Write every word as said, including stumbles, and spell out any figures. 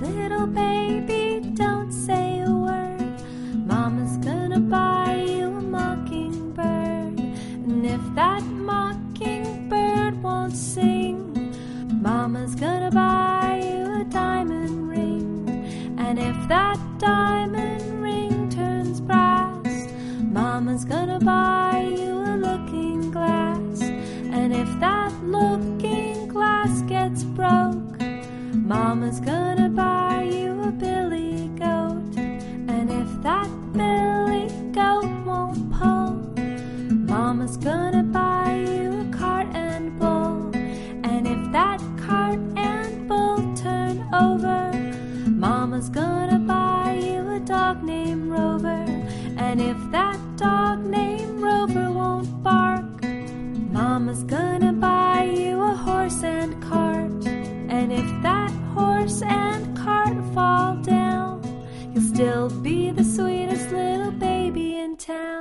little baby, don't say a word. Mama's gonna buy you a mockingbird. And if that mockingbird won't sing, Mama's gonna buy you a diamond ring. And if that diamond ring turns brass, Mama's gonna buy you a looking glass. And if that looking glass gets broke, Mama's gonna buy you a billy goat. And if that billy goat won't pull, Mama's gonna buy you a cart and bull. And if that cart and bull turn over, Mama's gonna buy you a dog named Rover. And if that dog named Rover won't bark, Mama's gonna buy you a horse and cart. And if that horse and cart fall down, you'll still be the sweetest little baby in town.